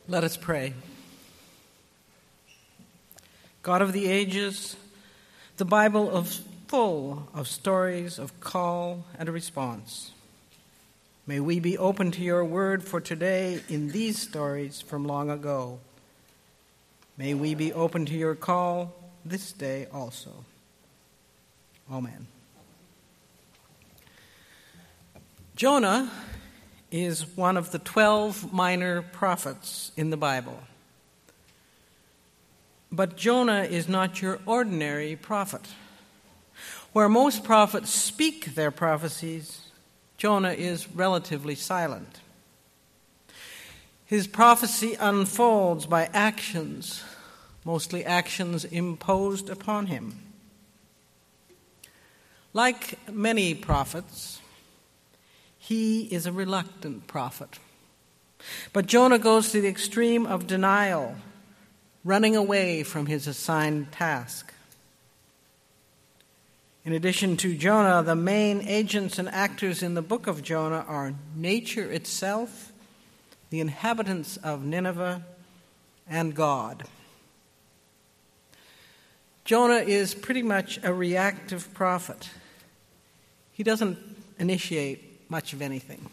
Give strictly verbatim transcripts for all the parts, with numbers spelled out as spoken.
Let us pray. God of the ages, the Bible is full of stories of call and response. May we be open to your word for today in these stories from long ago. May we be open to your call this day also. Amen. Jonah is one of the twelve minor prophets in the Bible. But Jonah is not your ordinary prophet. Where most prophets speak their prophecies, Jonah is relatively silent. His prophecy unfolds by actions, mostly actions imposed upon him. Like many prophets, he is a reluctant prophet. But Jonah goes to the extreme of denial, running away from his assigned task. In addition to Jonah, the main agents and actors in the book of Jonah are nature itself, the inhabitants of Nineveh, and God. Jonah is pretty much a reactive prophet. He doesn't initiate much of anything.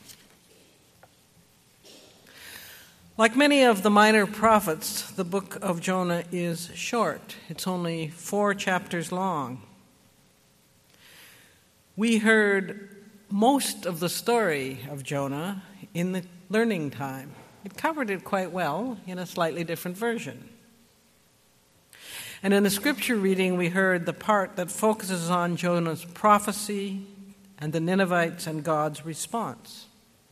Like many of the minor prophets, the book of Jonah is short. It's only four chapters long. We heard most of the story of Jonah in the learning time. It covered it quite well in a slightly different version. And in the scripture reading, we heard the part that focuses on Jonah's prophecy and the Ninevites and God's response.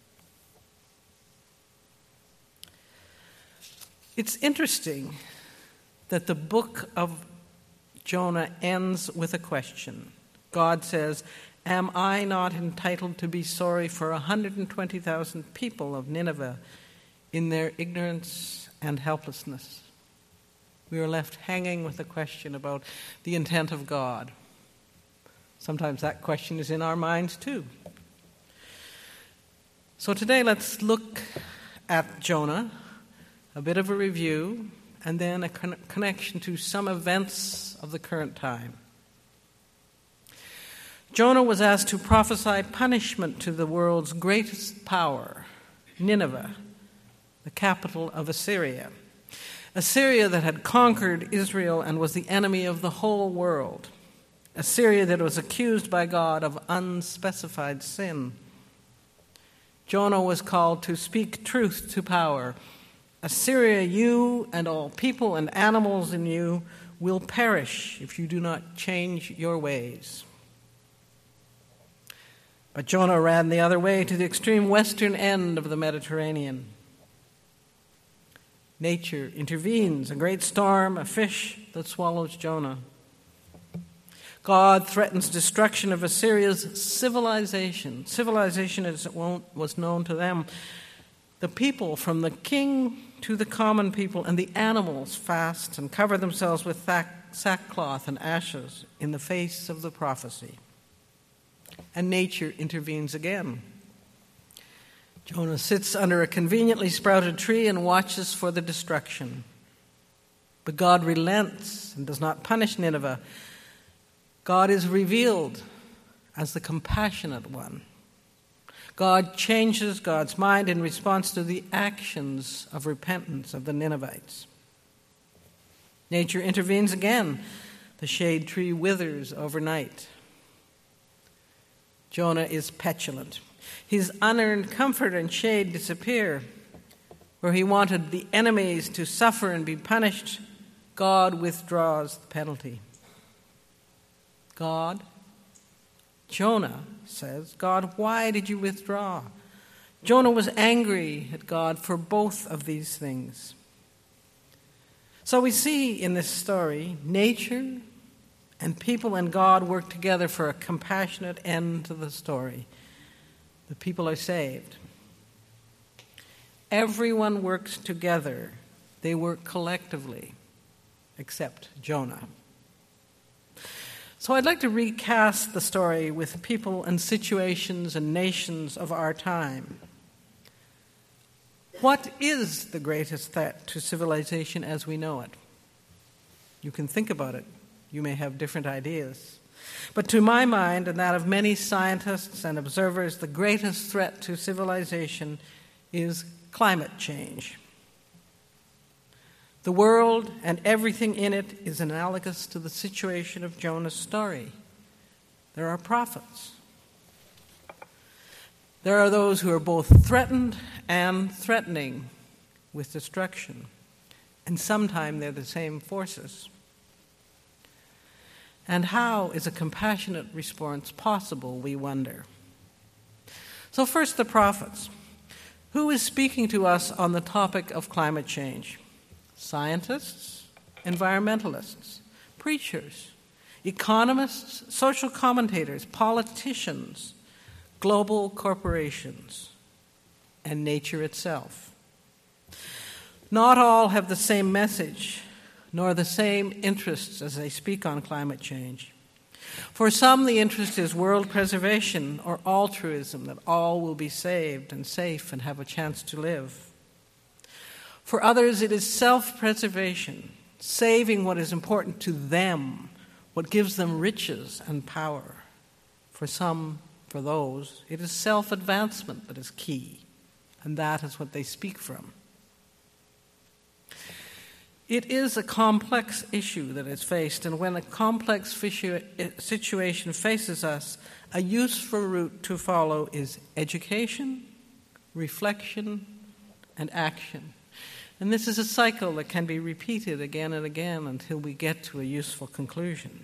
It's interesting that the book of Jonah ends with a question. God says, "Am I not entitled to be sorry for one hundred twenty thousand people of Nineveh in their ignorance and helplessness?" We are left hanging with a question about the intent of God. Sometimes that question is in our minds too. So today let's look at Jonah, a bit of a review, and then a con- connection to some events of the current time. Jonah was asked to prophesy punishment to the world's greatest power, Nineveh, the capital of Assyria. Assyria that had conquered Israel and was the enemy of the whole world. Assyria that was accused by God of unspecified sin. Jonah was called to speak truth to power. Assyria, you and all people and animals in you will perish if you do not change your ways. But Jonah ran the other way to the extreme western end of the Mediterranean. Nature intervenes, a great storm, a fish that swallows Jonah. God threatens destruction of Assyria's civilization. Civilization as it was known to them. The people, from the king to the common people, and the animals fast and cover themselves with sackcloth and ashes in the face of the prophecy. And nature intervenes again. Jonah sits under a conveniently sprouted tree and watches for the destruction. But God relents and does not punish Nineveh. God is revealed as the compassionate one. God changes God's mind in response to the actions of repentance of the Ninevites. Nature intervenes again. The shade tree withers overnight. Jonah is petulant. His unearned comfort and shade disappear. Where he wanted the enemies to suffer and be punished, God withdraws the penalty. God, Jonah says, "God, why did you withdraw?" Jonah was angry at God for both of these things. So we see in this story, nature and people and God work together for a compassionate end to the story. The people are saved. Everyone works together. They work collectively, except Jonah. So I'd like to recast the story with people and situations and nations of our time. What is the greatest threat to civilization as we know it? You can think about it. You may have different ideas. But to my mind, and that of many scientists and observers, the greatest threat to civilization is climate change. The world and everything in it is analogous to the situation of Jonah's story. There are prophets. There are those who are both threatened and threatening with destruction, and sometimes they're the same forces. And how is a compassionate response possible, we wonder? So first, the prophets. Who is speaking to us on the topic of climate change? Scientists, environmentalists, preachers, economists, social commentators, politicians, global corporations, and nature itself. Not all have the same message, nor the same interests as they speak on climate change. For some, the interest is world preservation or altruism, that all will be saved and safe and have a chance to live. For others, it is self-preservation, saving what is important to them, what gives them riches and power. For some, for those, it is self-advancement that is key, and that is what they speak from. It is a complex issue that is faced, and when a complex situation faces us, a useful route to follow is education, reflection, and action. And this is a cycle that can be repeated again and again until we get to a useful conclusion.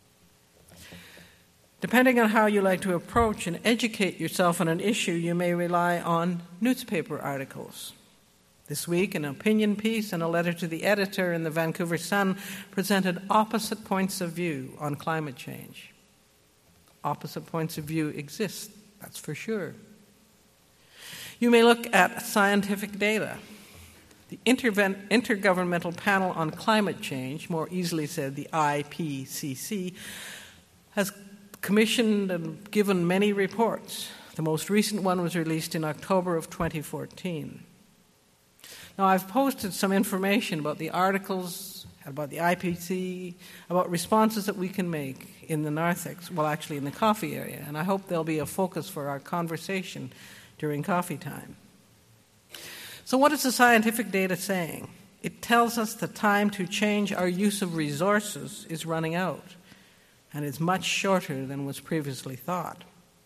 Depending on how you like to approach and educate yourself on an issue, you may rely on newspaper articles. This week, an opinion piece and a letter to the editor in the Vancouver Sun presented opposite points of view on climate change. Opposite points of view exist, that's for sure. You may look at scientific data. The Interven- Intergovernmental Panel on Climate Change, more easily said the I P C C, has commissioned and given many reports. The most recent one was released in October of twenty fourteen. Now, I've posted some information about the articles, about the I P C C, about responses that we can make in the narthex, well, actually in the coffee area, and I hope there'll be a focus for our conversation during coffee time. So what is the scientific data saying? It tells us the time to change our use of resources is running out, and is much shorter than was previously thought.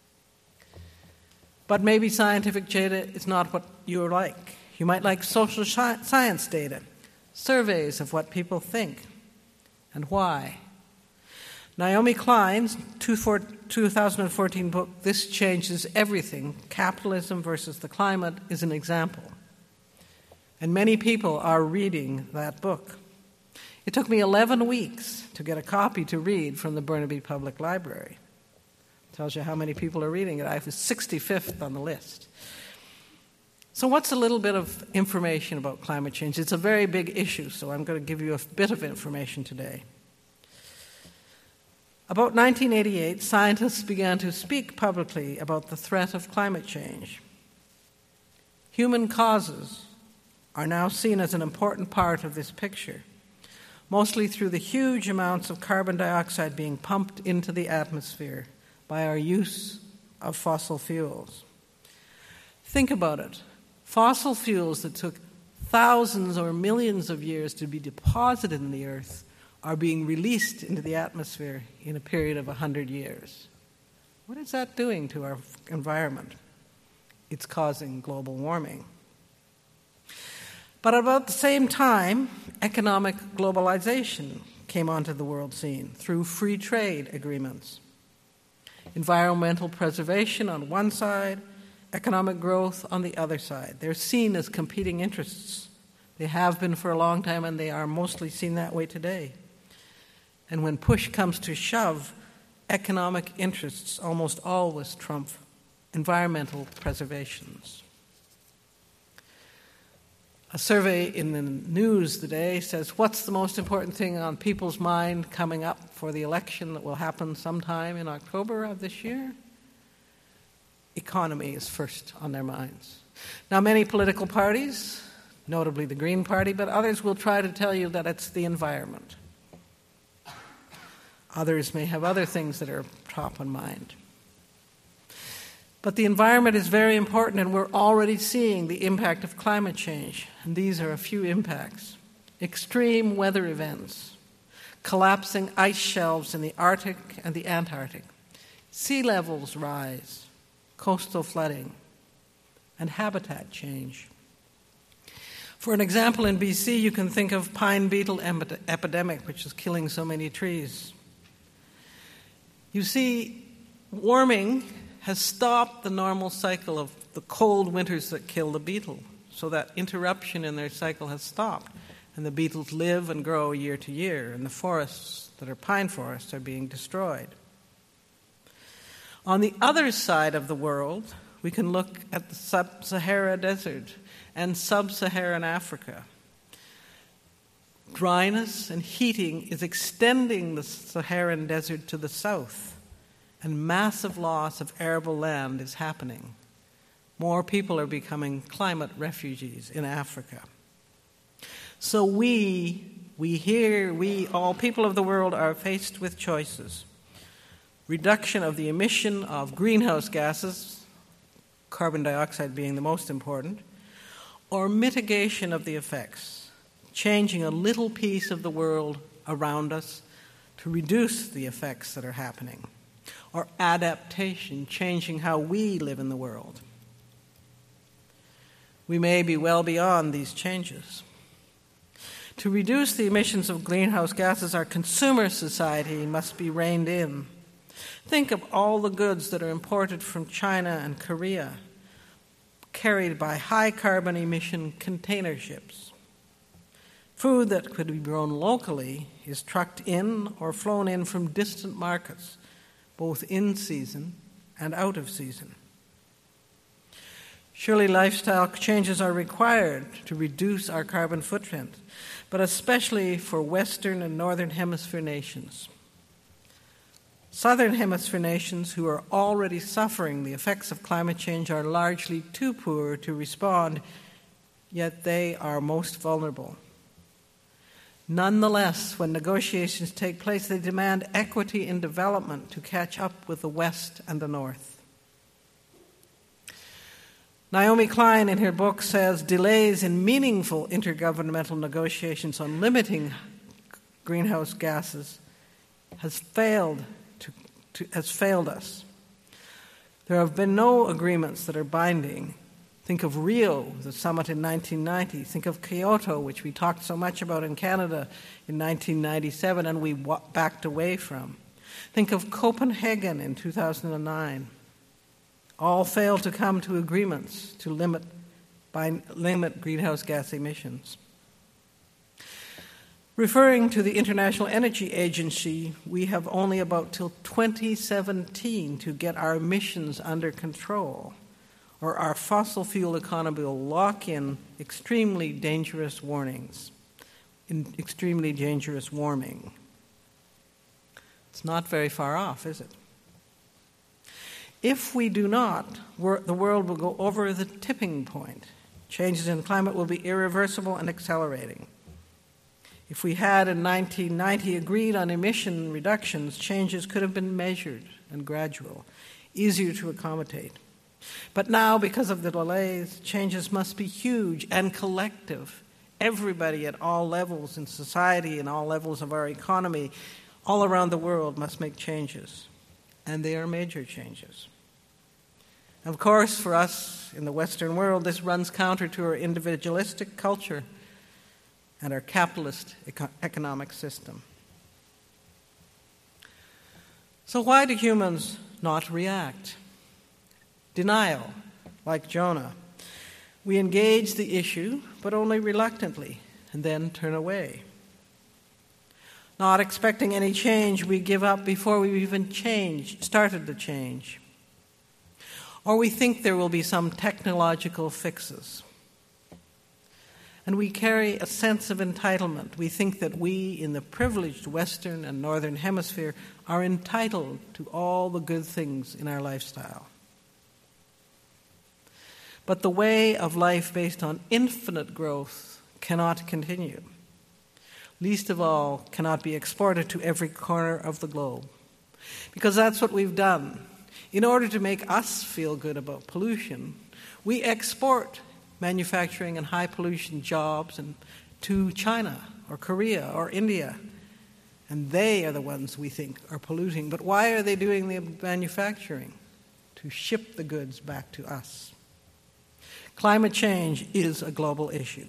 But maybe scientific data is not what you like. You might like social science data, surveys of what people think and why. Naomi Klein's two thousand fourteen book, This Changes Everything, Capitalism versus the Climate, is an example. And many people are reading that book. It took me eleven weeks to get a copy to read from the Burnaby Public Library. Tells you how many people are reading it. I was sixty-fifth on the list. So what's a little bit of information about climate change? It's a very big issue, so I'm going to give you a bit of information today. About nineteen eighty-eight, scientists began to speak publicly about the threat of climate change. Human causes are now seen as an important part of this picture, mostly through the huge amounts of carbon dioxide being pumped into the atmosphere by our use of fossil fuels. Think about it. Fossil fuels that took thousands or millions of years to be deposited in the earth are being released into the atmosphere in a period of one hundred years. What is that doing to our environment? It's causing global warming. But about the same time, economic globalization came onto the world scene through free trade agreements. Environmental preservation on one side, economic growth on the other side. They're seen as competing interests. They have been for a long time, and they are mostly seen that way today. And when push comes to shove, economic interests almost always trump environmental preservations. A survey in the news today says, what's the most important thing on people's mind coming up for the election that will happen sometime in October of this year? Economy is first on their minds. Now, many political parties, notably the Green Party, but others will try to tell you that it's the environment. Others may have other things that are top in mind. But the environment is very important, and we're already seeing the impact of climate change. And these are a few impacts. Extreme weather events, collapsing ice shelves in the Arctic and the Antarctic, sea levels rise, coastal flooding, and habitat change. For an example, in B C, you can think of pine beetle em- epidemic, which is killing so many trees. You see, warming has stopped the normal cycle of the cold winters that kill the beetle, so that interruption in their cycle has stopped, and the beetles live and grow year to year, and the forests that are pine forests are being destroyed. On the other side of the world, we can look at the sub-Sahara desert and sub-Saharan Africa. Dryness and heating is extending the Saharan desert to the south, and massive loss of arable land is happening. More people are becoming climate refugees in Africa. So we, we here, we, all people of the world are faced with choices. Reduction of the emission of greenhouse gases, carbon dioxide being the most important, or mitigation of the effects, changing a little piece of the world around us to reduce the effects that are happening, or adaptation, changing how we live in the world. We may be well beyond these changes. To reduce the emissions of greenhouse gases, our consumer society must be reined in. Think of all the goods that are imported from China and Korea, carried by high-carbon emission container ships. Food that could be grown locally is trucked in or flown in from distant markets, both in season and out of season. Surely lifestyle changes are required to reduce our carbon footprint, but especially for Western and Northern Hemisphere nations. Southern Hemisphere nations who are already suffering the effects of climate change are largely too poor to respond, yet they are most vulnerable. Nonetheless, when negotiations take place, they demand equity in development to catch up with the West and the North. Naomi Klein, in her book, says delays in meaningful intergovernmental negotiations on limiting greenhouse gases has failed to, to, has failed us. There have been no agreements that are binding. Think of Rio, the summit in nineteen ninety. Think of Kyoto, which we talked so much about in Canada in nineteen ninety-seven and we wa- backed away from. Think of Copenhagen in two thousand nine. All failed to come to agreements to limit, by, limit greenhouse gas emissions. Referring to the International Energy Agency, we have only about till twenty seventeen to get our emissions under control, or our fossil fuel economy will lock in extremely dangerous warnings, in extremely dangerous warming. It's not very far off, is it? If we do not, the world will go over the tipping point. Changes in climate will be irreversible and accelerating. If we had in nineteen ninety agreed on emission reductions, changes could have been measured and gradual, easier to accommodate. But now, because of the delays, changes must be huge and collective. Everybody at all levels in society and all levels of our economy, all around the world, must make changes. And they are major changes. Of course, for us in the Western world, this runs counter to our individualistic culture and our capitalist eco- economic system. So why do humans not react? Denial, like Jonah. We engage the issue, but only reluctantly, and then turn away. Not expecting any change, we give up before we've even changed, started the change. Or we think there will be some technological fixes. And we carry a sense of entitlement. We think that we, in the privileged Western and Northern Hemisphere, are entitled to all the good things in our lifestyle. But the way of life based on infinite growth cannot continue. Least of all, cannot be exported to every corner of the globe. Because that's what we've done. In order to make us feel good about pollution, we export manufacturing and high pollution jobs and to China or Korea or India. And they are the ones we think are polluting. But why are they doing the manufacturing? To ship the goods back to us. Climate change is a global issue.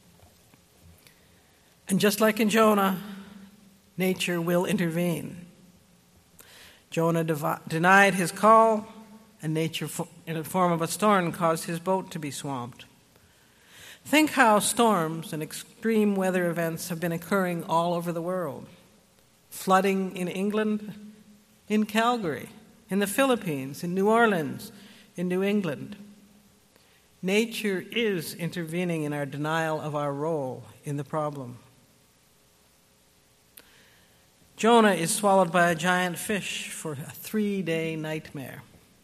And just like in Jonah, nature will intervene. Jonah devi- denied his call, and nature, in the form of a storm, caused his boat to be swamped. Think how storms and extreme weather events have been occurring all over the world. Flooding in England, in Calgary, in the Philippines, in New Orleans, in New England. Nature is intervening in our denial of our role in the problem. Jonah is swallowed by a giant fish for a three-day nightmare.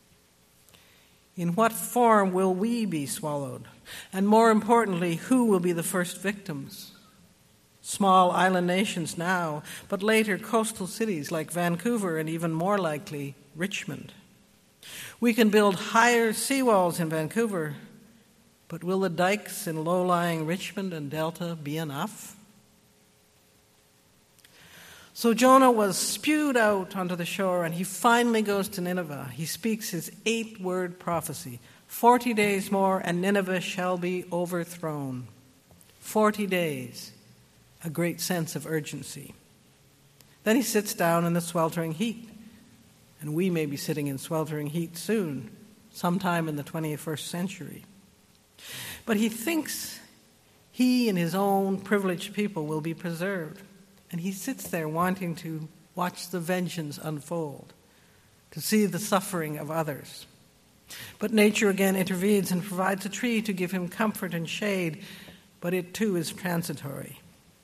In what form will we be swallowed? And more importantly, who will be the first victims? Small island nations now, but later coastal cities like Vancouver and even more likely, Richmond. We can build higher seawalls in Vancouver, but will the dikes in low-lying Richmond and Delta be enough? So Jonah was spewed out onto the shore, and he finally goes to Nineveh. He speaks his eight-word prophecy. Forty days more, and Nineveh shall be overthrown. Forty days, a great sense of urgency. Then he sits down in the sweltering heat, and we may be sitting in sweltering heat soon, sometime in the twenty-first century. But he thinks he and his own privileged people will be preserved. And he sits there wanting to watch the vengeance unfold, to see the suffering of others. But nature again intervenes and provides a tree to give him comfort and shade, but it too is transitory.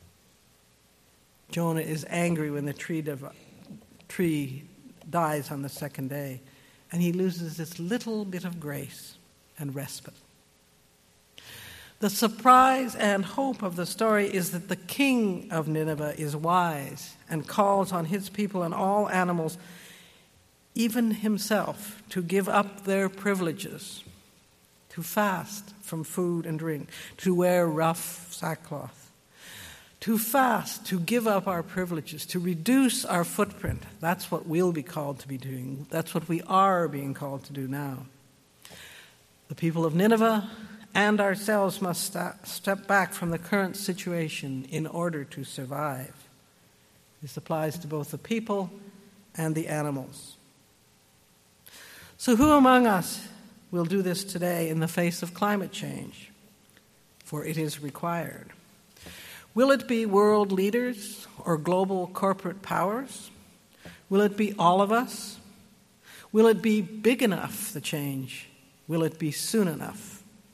Jonah is angry when the tree, div- tree dies on the second day, and he loses this little bit of grace and respite. The surprise and hope of the story is that the king of Nineveh is wise and calls on his people and all animals, even himself, to give up their privileges, to fast from food and drink, to wear rough sackcloth, to fast, to give up our privileges, to reduce our footprint. That's what we'll be called to be doing. That's what we are being called to do now. The people of Nineveh and ourselves must st- step back from the current situation in order to survive. This applies to both the people and the animals. So who among us will do this today in the face of climate change? For it is required. Will it be world leaders or global corporate powers? Will it be all of us? Will it be big enough, the change? Will it be soon enough?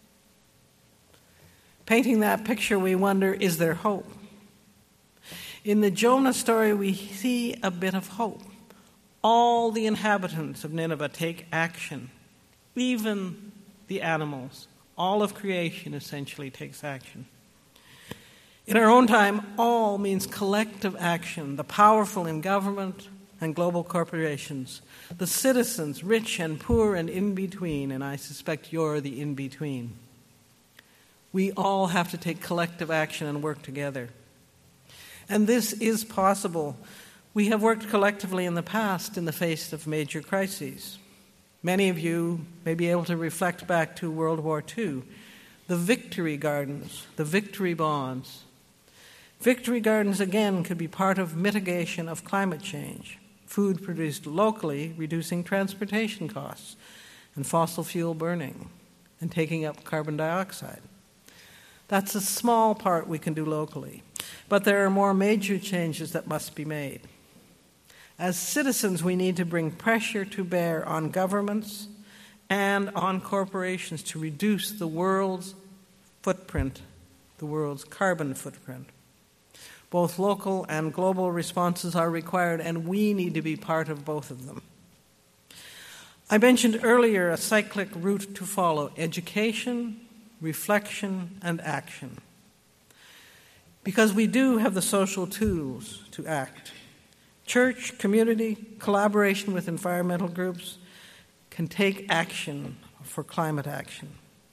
Painting that picture, we wonder, is there hope? In the Jonah story, we see a bit of hope. All the inhabitants of Nineveh take action. Even the animals. All of creation essentially takes action. In our own time, all means collective action. The powerful in government and global corporations. The citizens, rich and poor and in between, and I suspect you're the in between. We all have to take collective action and work together. And this is possible. We have worked collectively in the past in the face of major crises. Many of you may be able to reflect back to World War Two, the victory gardens, the victory bonds. Victory gardens, again, could be part of mitigation of climate change. Food produced locally, reducing transportation costs and fossil fuel burning and taking up carbon dioxide. That's a small part we can do locally. But there are more major changes that must be made. As citizens, we need to bring pressure to bear on governments and on corporations to reduce the world's footprint, the world's carbon footprint. Both local and global responses are required, and we need to be part of both of them. I mentioned earlier a cyclic route to follow: education, reflection, and action. Because we do have the social tools to act. Church, community, collaboration with environmental groups can take action for climate action.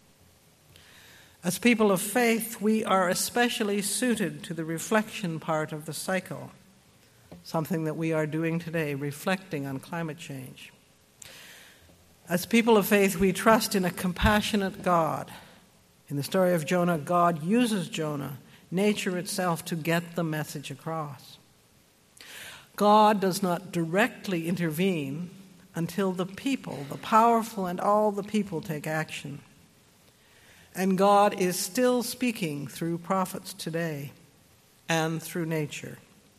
As people of faith, we are especially suited to the reflection part of the cycle, something that we are doing today, reflecting on climate change. As people of faith, we trust in a compassionate God. In the story of Jonah, God uses Jonah, nature itself, to get the message across. God does not directly intervene until the people, the powerful and all the people, take action. And God is still speaking through prophets today and through nature.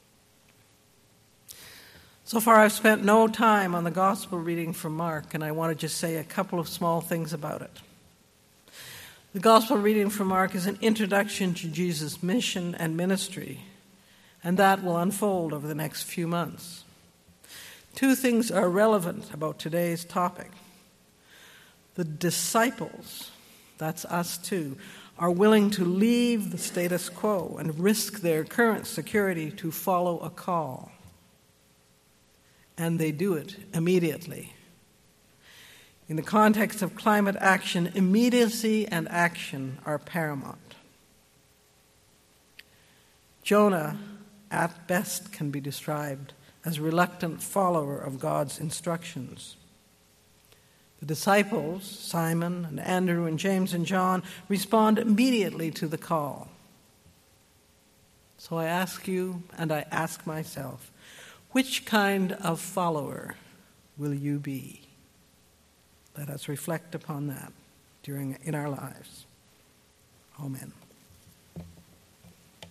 So far, I've spent no time on the gospel reading from Mark, and I want to just say a couple of small things about it. The gospel reading from Mark is an introduction to Jesus' mission and ministry, and that will unfold over the next few months. Two things are relevant about today's topic. The disciples, that's us too, are willing to leave the status quo and risk their current security to follow a call. And they do it immediately. In the context of climate action, immediacy and action are paramount. Jonah, at best, can be described as a reluctant follower of God's instructions. The disciples, Simon and Andrew and James and John, respond immediately to the call. So I ask you, and I ask myself, which kind of follower will you be? Let us reflect upon that during in our lives. Amen.